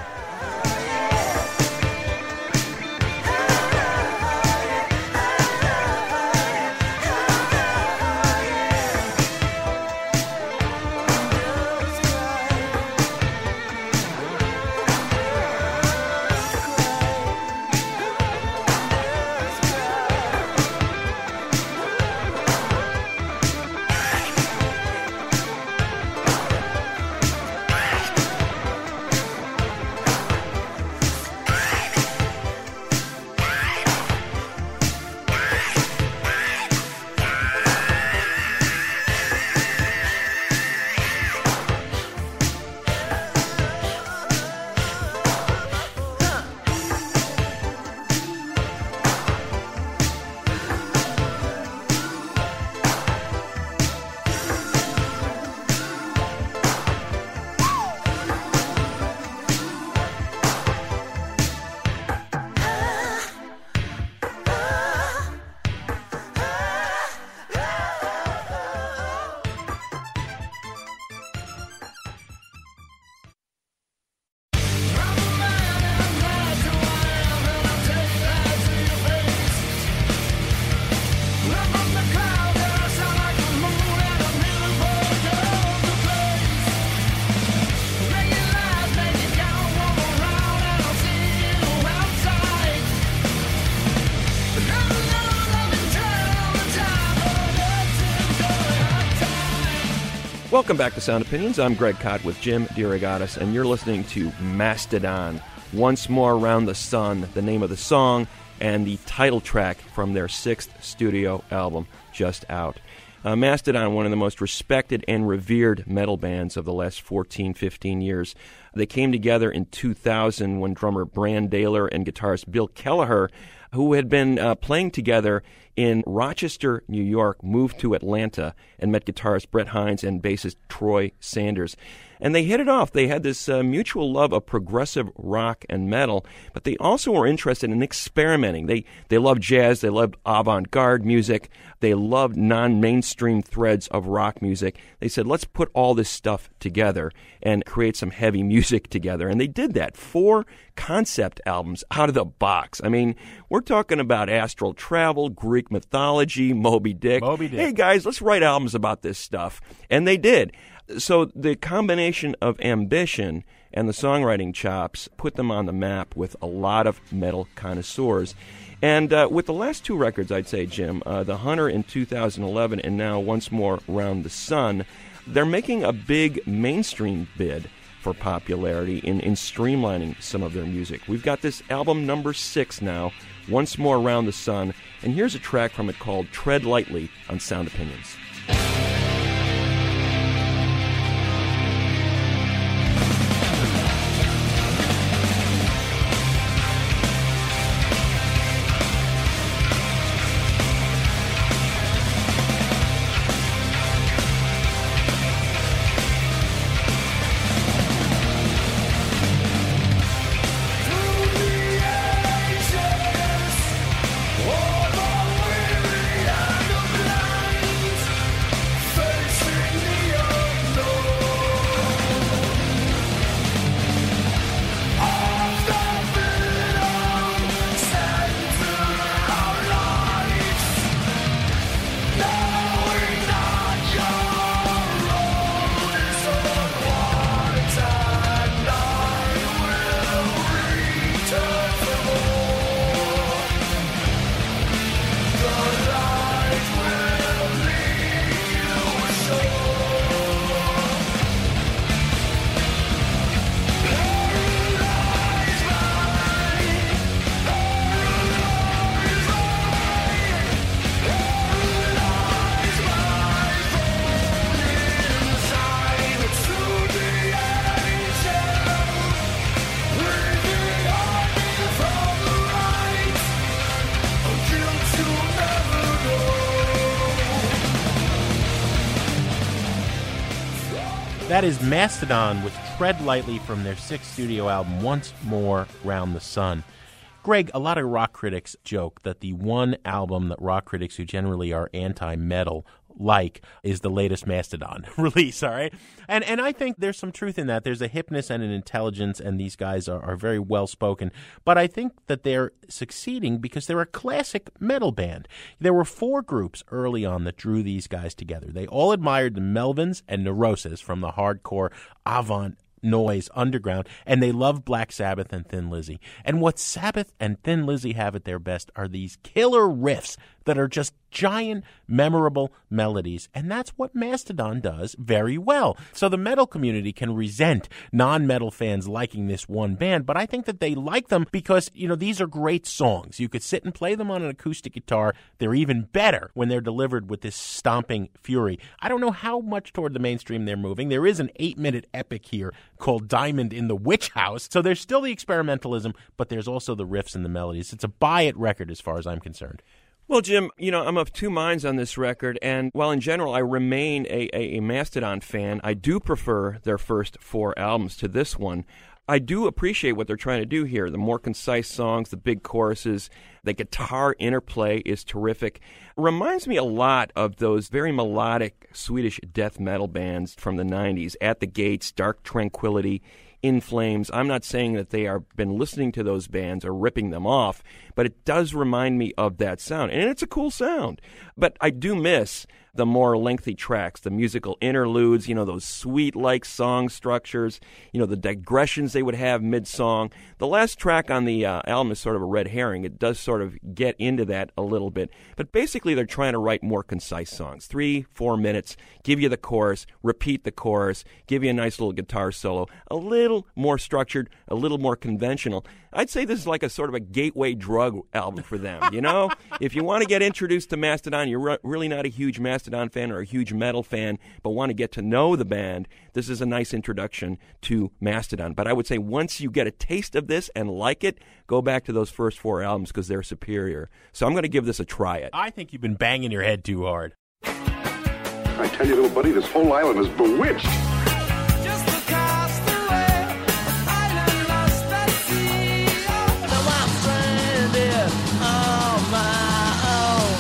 Welcome back to Sound Opinions. I'm Greg Cott with Jim DeRogatis, and you're listening to Mastodon, Once More Around the Sun, the name of the song, and the title track from their sixth studio album, just out. Uh, Mastodon, one of the most respected and revered metal bands of the last fourteen, fifteen years. They came together in two thousand when drummer Bran Daler and guitarist Bill Kelleher who had been uh, playing together in Rochester, New York, moved to Atlanta and met guitarist Brett Hines and bassist Troy Sanders. And they hit it off. They had this uh, mutual love of progressive rock and metal, but they also were interested in experimenting. They they loved jazz. They loved avant-garde music. They loved non-mainstream threads of rock music. They said, let's put all this stuff together and create some heavy music together. And they did that. Four concept albums out of the box. I mean, we're talking about astral travel, Greek mythology, Moby Dick. Moby Dick. Hey, guys, let's write albums about this stuff. And they did. So the combination of ambition and the songwriting chops put them on the map with a lot of metal connoisseurs. And uh, with the last two records, I'd say, Jim, uh, The Hunter in two thousand eleven and now Once More Round the Sun, they're making a big mainstream bid for popularity in, in streamlining some of their music. We've got this album number six now, Once More Round the Sun, and here's a track from it called Tread Lightly on Sound Opinions. That is Mastodon with Tread Lightly from their sixth studio album, Once More Round the Sun. Greg, a lot of rock critics joke that the one album that rock critics who generally are anti-metal like is the latest Mastodon release, all right? And and I think there's some truth in that. There's a hipness and an intelligence, and these guys are, are very well-spoken. But I think that they're succeeding because they're a classic metal band. There were four groups early on that drew these guys together. They all admired the Melvins and Neurosis from the hardcore avant noise underground, and they love Black Sabbath and Thin Lizzy. And what Sabbath and Thin Lizzy have at their best are these killer riffs that are just giant, memorable melodies. And that's what Mastodon does very well. So the metal community can resent non-metal fans liking this one band, but I think that they like them because, you know, these are great songs. You could sit and play them on an acoustic guitar. They're even better when they're delivered with this stomping fury. I don't know how much toward the mainstream they're moving. There is an eight-minute epic here called Diamond in the Witch House. So there's still the experimentalism, but there's also the riffs and the melodies. It's a buy-it record as far as I'm concerned. Well, Jim, you know, I'm of two minds on this record, and while in general I remain a, a, a Mastodon fan, I do prefer their first four albums to this one. I do appreciate what they're trying to do here. The more concise songs, the big choruses, the guitar interplay is terrific. Reminds me a lot of those very melodic Swedish death metal bands from the nineties, At the Gates, Dark Tranquillity, In Flames. I'm not saying that they have been listening to those bands or ripping them off, but it does remind me of that sound. And it's a cool sound. But I do miss the more lengthy tracks, the musical interludes, you know, those sweet-like song structures, you know, the digressions they would have mid-song. The last track on the uh, album is sort of a red herring. It does sort of get into that a little bit. But basically, they're trying to write more concise songs. Three, four minutes, give you the chorus, repeat the chorus, give you a nice little guitar solo, a little little more structured, a little more conventional. I'd say this is like a sort of a gateway drug album for them, you know? If you want to get introduced to Mastodon, you're re- really not a huge Mastodon fan or a huge metal fan, but want to get to know the band, this is a nice introduction to Mastodon. But I would say once you get a taste of this and like it, go back to those first four albums because they're superior. So I'm going to give this a try it. I think you've been banging your head too hard. I tell you, little buddy, this whole island is bewitched. Just across the way, island lost at sea. Now I'm stranded on my own.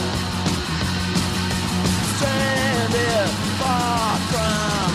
Stranded far from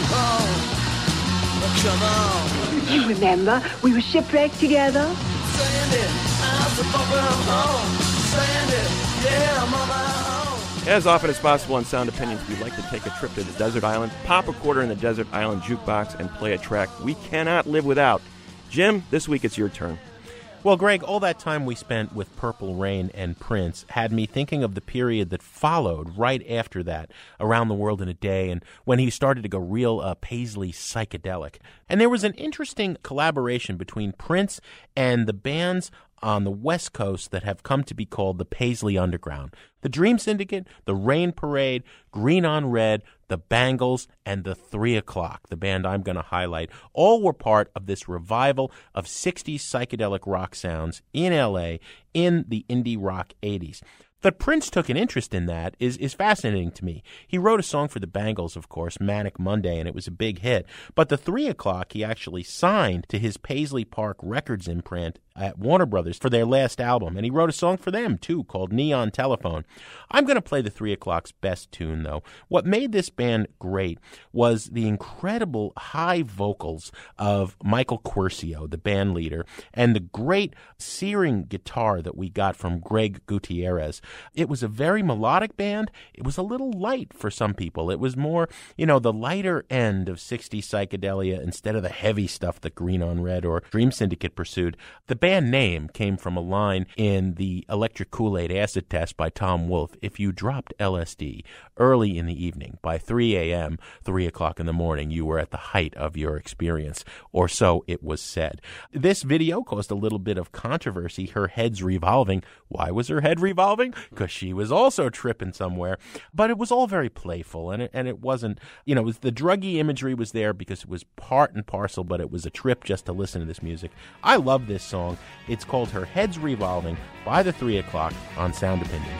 home. Come on. You remember, we were shipwrecked together. Stranded, I'm so far from home. Stranded, yeah, I'm on my own. As often as possible on Sound Opinions, we'd like to take a trip to the desert island, pop a quarter in the desert island jukebox, and play a track we cannot live without. Jim, this week it's your turn. Well, Greg, all that time we spent with Purple Rain and Prince had me thinking of the period that followed right after that, Around the World in a Day, and when he started to go real uh, Paisley psychedelic. And there was an interesting collaboration between Prince and the bands on the West Coast that have come to be called the Paisley Underground. The Dream Syndicate, the Rain Parade, Green on Red, the Bangles, and the Three O'Clock, the band I'm going to highlight, all were part of this revival of sixties psychedelic rock sounds in L A in the indie rock eighties. That Prince took an interest in that is, is fascinating to me. He wrote a song for the Bangles, of course, Manic Monday, and it was a big hit. But the Three O'Clock he actually signed to his Paisley Park Records imprint at Warner Brothers for their last album. And he wrote a song for them, too, called Neon Telephone. I'm going to play the Three O'Clock's best tune, though. What made this band great was the incredible high vocals of Michael Quercio, the band leader, and the great searing guitar that we got from Greg Gutierrez. It was a very melodic band. It was a little light for some people. It was more, you know, the lighter end of sixties psychedelia instead of the heavy stuff that Green on Red or Dream Syndicate pursued. The band name came from a line in the Electric Kool-Aid Acid Test by Tom Wolfe. If you dropped L S D early in the evening, by three a.m., three o'clock in the morning, you were at the height of your experience, or so it was said. This video caused a little bit of controversy. Her head's revolving. Why was her head revolving? Because she was also tripping somewhere. But it was all very playful, and it, and it wasn't, you know, it was, the druggy imagery was there because it was part and parcel, but it was a trip just to listen to this music. I love this song. It's called Her Head's Revolving by the Three O'Clock on Sound Opinions.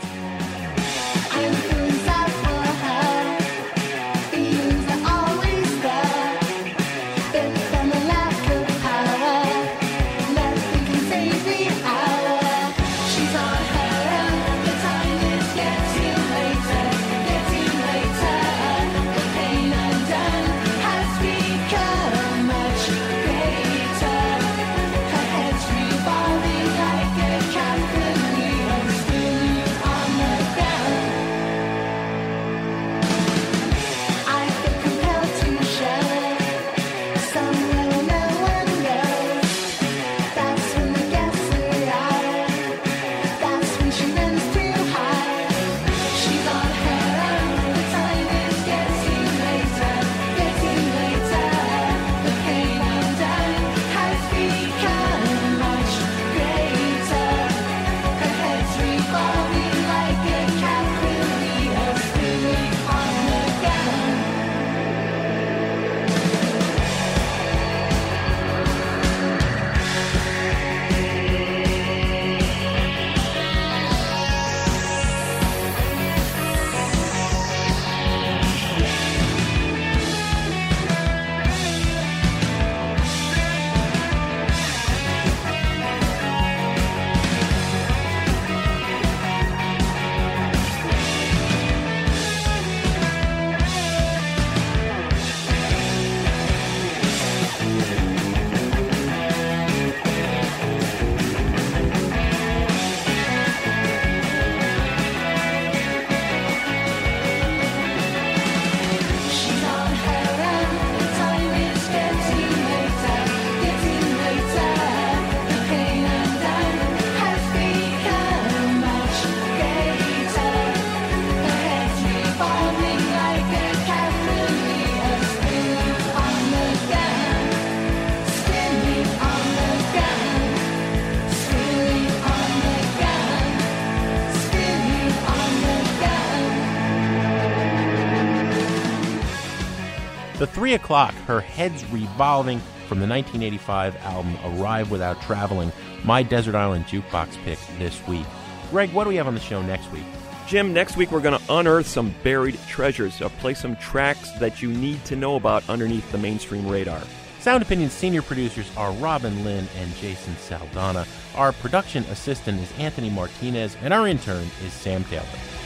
But three o'clock, her head's revolving from the nineteen eighty-five album Arrive Without Traveling, my Desert Island Jukebox pick this week. Greg, what do we have on the show next week? Jim, next week we're going to unearth some buried treasures, uh, play some tracks that you need to know about underneath the mainstream radar. Sound Opinion's senior producers are Robin Lynn and Jason Saldana. Our production assistant is Anthony Martinez, and our intern is Sam Taylor.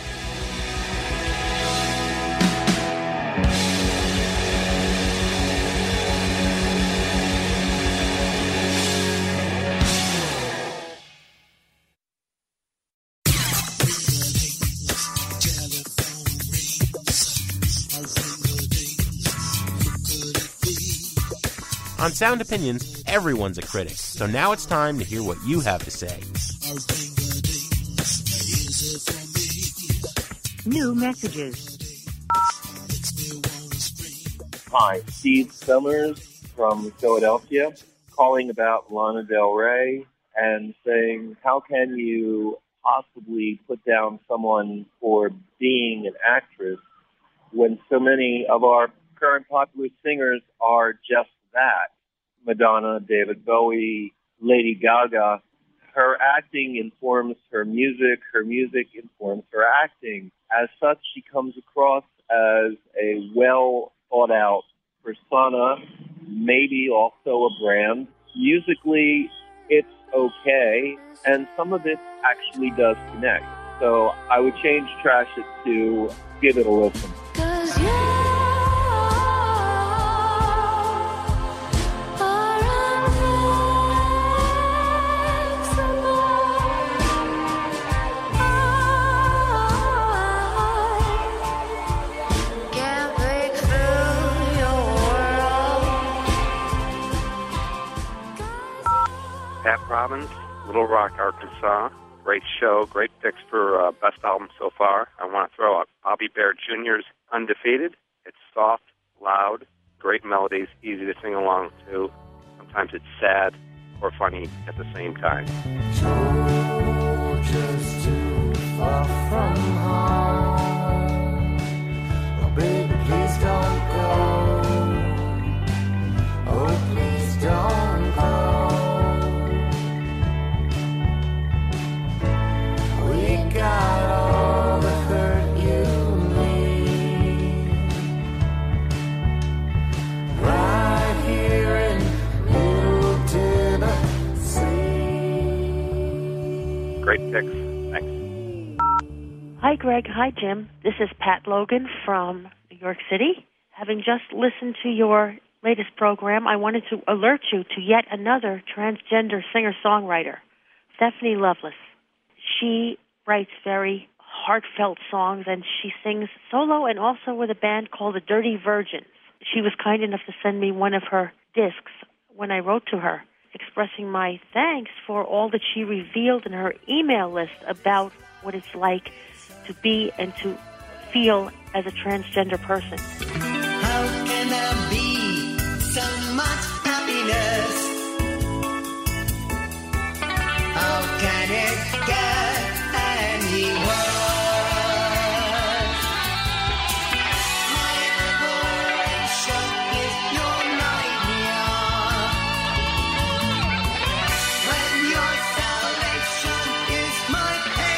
On Sound Opinions, everyone's a critic. So now it's time to hear what you have to say. New messages. Hi, Steve Summers from Philadelphia, calling about Lana Del Rey and saying, how can you possibly put down someone for being an actress when so many of our current popular singers are just that? Madonna, David Bowie, Lady Gaga. Her acting informs her music. Her music informs her acting. As such, she comes across as a well thought out persona, maybe also a brand. Musically, it's okay, and some of it actually does connect. So I would change Trash It to Give It a Listen. Pat Robbins, Little Rock, Arkansas. Great show, great picks for uh, best album so far. I want to throw out Bobby Bare Junior's Undefeated. It's soft, loud, great melodies, easy to sing along to. Sometimes it's sad or funny at the same time. Just too far from home. Oh, baby, please don't go. Oh, please don't go. Got all the hurt you need right here in Middle Tennessee. Great picks. Thanks. Hi, Greg. Hi, Jim. This is Pat Logan from New York City. Having just listened to your latest program, I wanted to alert you to yet another transgender singer-songwriter, Stephanie Loveless. She writes very heartfelt songs, and she sings solo and also with a band called the Dirty Virgins. She was kind enough to send me one of her discs when I wrote to her, expressing my thanks for all that she revealed in her email list about what it's like to be and to feel as a transgender person. How can there be so much happiness? How can it get any worse? My liberation is your nightmare, when your salvation is my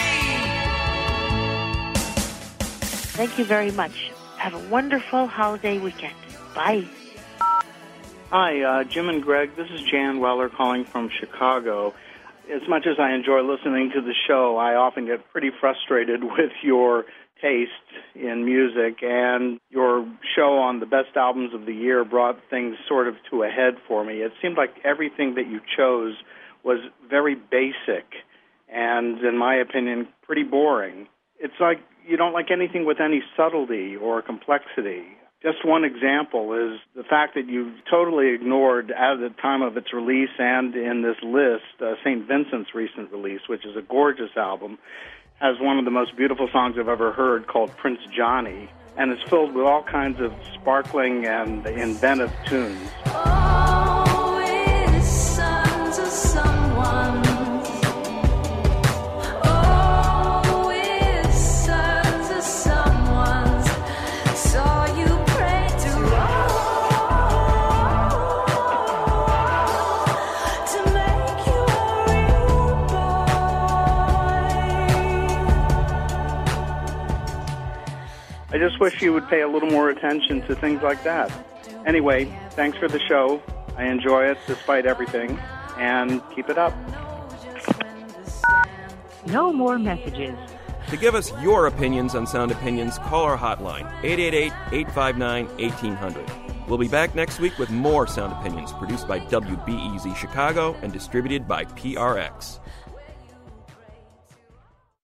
pain. Thank you very much. Have a wonderful holiday weekend. Bye. Hi, uh, Jim and Greg. This is Jan Weller calling from Chicago. As much as I enjoy listening to the show, I often get pretty frustrated with your taste in music, and your show on the best albums of the year brought things sort of to a head for me. It seemed like everything that you chose was very basic and, in my opinion, pretty boring. It's like you don't like anything with any subtlety or complexity. Just one example is the fact that you totally ignored, at the time of its release and in this list, uh, Saint Vincent's recent release, which is a gorgeous album, has one of the most beautiful songs I've ever heard called Prince Johnny, and it's filled with all kinds of sparkling and inventive tunes. Oh, it's sons of someone. Oh, it's sons of someone. Saw you pray to all. wish you would pay a little more attention to things like that. Anyway, thanks for the show. I enjoy it despite everything, and keep it up. No more messages. To give us your opinions on Sound Opinions, call our hotline, eight eight eight, eight five nine, one eight hundred. We'll be back next week with more Sound Opinions, produced by W B E Z Chicago and distributed by P R X.